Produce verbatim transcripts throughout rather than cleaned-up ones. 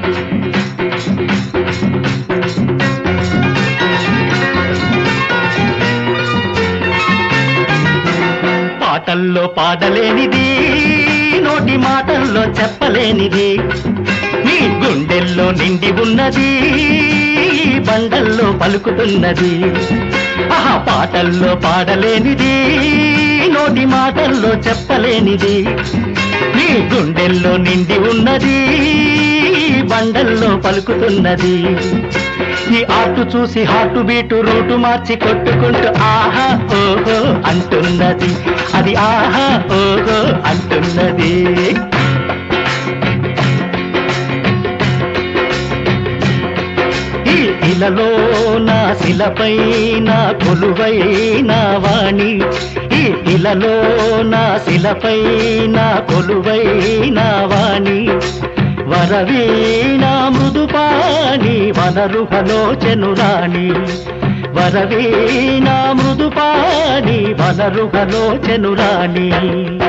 పాటల్లో పాడలేనిది, నోటి మాటల్లో చెప్పలేనిది, నీ గుండెల్లో నిండి ఉన్నది, బండల్లో పలుకుతున్నది. ఆహా, పాటల్లో పాడలేనిది, నోటి మాటల్లో చెప్పలేనిది, నీ గుండెల్లో నిండి ఉన్నది, బండల్లో పలుకుతున్నది. ఈ ఆటు చూసి హాటు బీటు రూటు మార్చి కొట్టుకుంటూ ఆహా ఓహో అంటున్నది, అది ఆహా ఓహో అంటున్నది. ఈ ఇలలో నా శిలపైన కొలువైన వాణి, ఈ ఇలలో నా శిలపైన కొలువైన వాణి, వరవీణా మృదుపాణి వనరుహలోచనురాణి, వరవీణా మృదుపాణి వనరుహలోచనురాణి.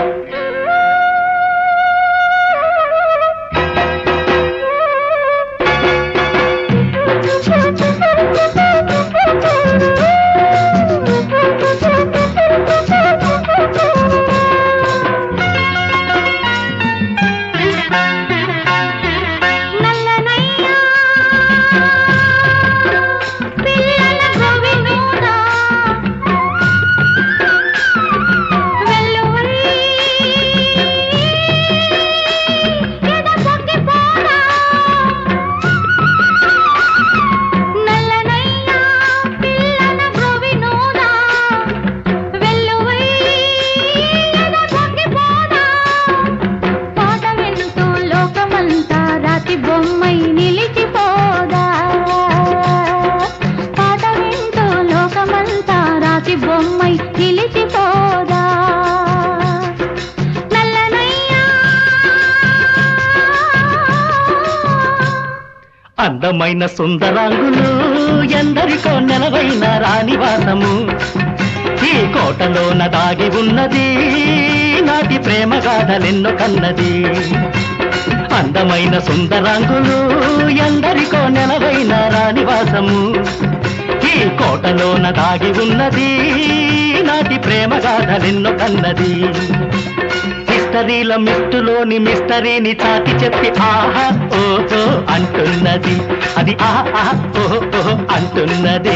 అందమైన సుందరాంగులు ఎందరికో నెలవైన రాణివాసము, ఈ కోటలోన దాగి ఉన్నది నాటి ప్రేమ గాథలెన్నో కన్నది. అందమైన సుందరాంగులు ఎందరికో నెలవైన రాణివాసము, ఈ కోటలోన దాగి ఉన్నది నాటి ప్రేమ గాథలెన్నో కన్నది. మిస్టరీల మిస్టులోని మిస్టరీని చాటి చెప్పి ఆహా ఓహో అంటున్నది, అది ఆహా ఓహో అంటున్నది.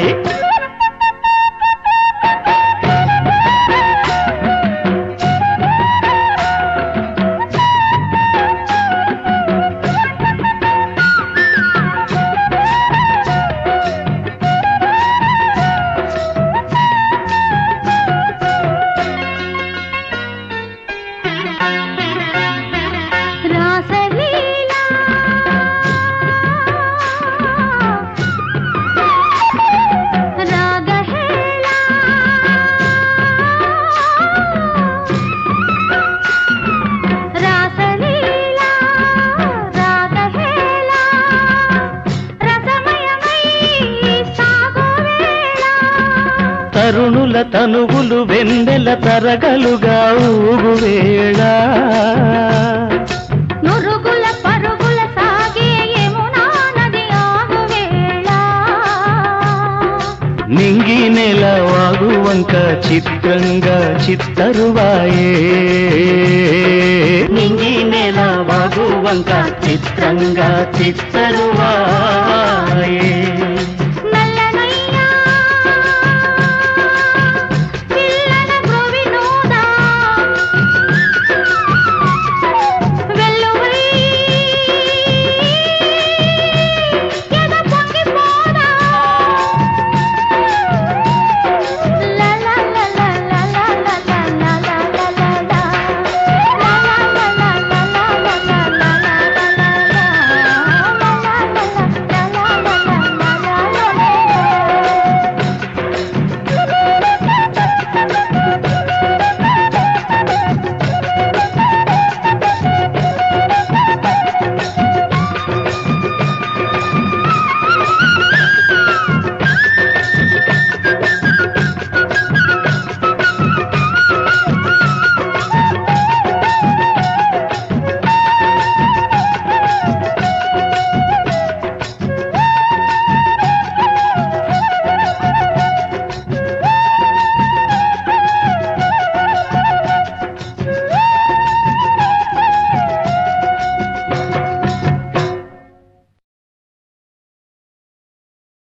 తరుణుల తనువులు వెన్నెల తరగలుగా ఊగువేళ, నురుగుల పరుగుల సాగే యమునా నది ఆగువేళ, నింగి నెల వాగువంక చిత్రంగా చిత్తరువాయే, నింగి నెల వాగువంక చిత్రంగా చిత్తరువాయే.